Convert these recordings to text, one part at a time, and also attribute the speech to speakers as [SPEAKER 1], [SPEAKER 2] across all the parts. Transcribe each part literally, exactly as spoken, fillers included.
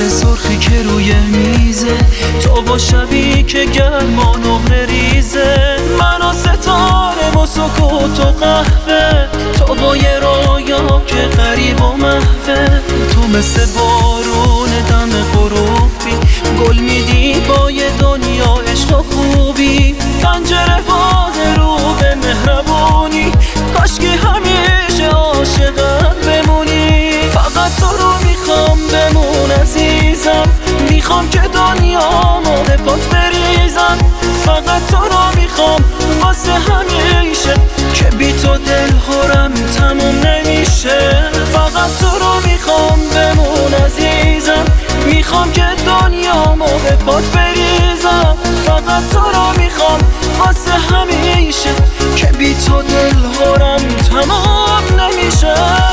[SPEAKER 1] سرخی که روی میزه، تو و شبی که گرما نقره ریزه، من و ستاره و سکوت و قهوه، تو و یه رویا که غریب و محوه. تو مثل بارون دم غروبی، گل میدی با یه دنیا عشق و خوبی، پنجره باز رو به مهربونی، کاشکی همیشه عاشقم بمونی. فقط تو رو میخوام بمون عزیزم، میخوام که دنیامو به پات بریزم. فقط تو رو میخوام واسه همیشه، که بی تو دل هرم تموم نمیشه. فقط تو رو میخوام بمون عزیزم، میخوام که دنیامو به پات بریزم. فقط تو رو میخوام واسه همیشه، که بی تو دل هرم تمام نمیشه.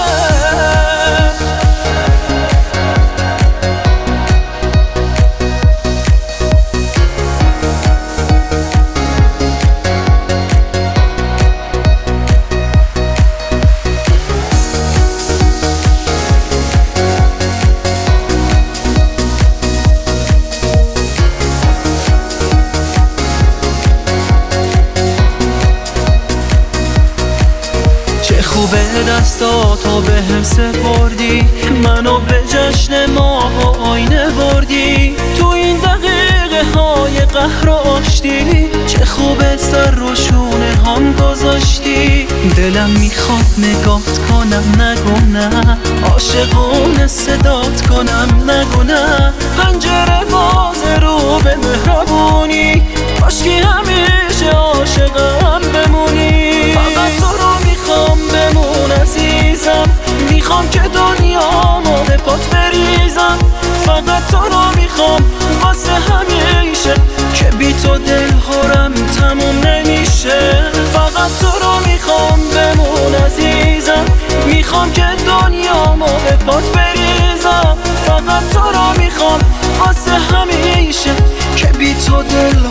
[SPEAKER 1] خوبه دستاتو به هم سپردی، منو به جشن ما آینه بردی. تو این دقیقه های قهر و آشتی، چه خوبه سر رو شونه هم گذاشتی. دلم میخواد نگات کنم نگو نه، عاشقونه صدات کنم نگو نه. پنجره باز رو به مهربونی، کاشکی همیشه عاشقم بمونی. فقط تو رو میخوام بمون عزیزم، میخوام که دنیامو به پات بریزم. فقط تو رو میخوام واسه همیشه، که بی تو دل هرم تموم نمیشه. فقط تو رو میخوام بمون عزیزم، میخوام که دنیامو به پات بریزم. فقط تو رو میخوام واسه همیشه، که بی تو دل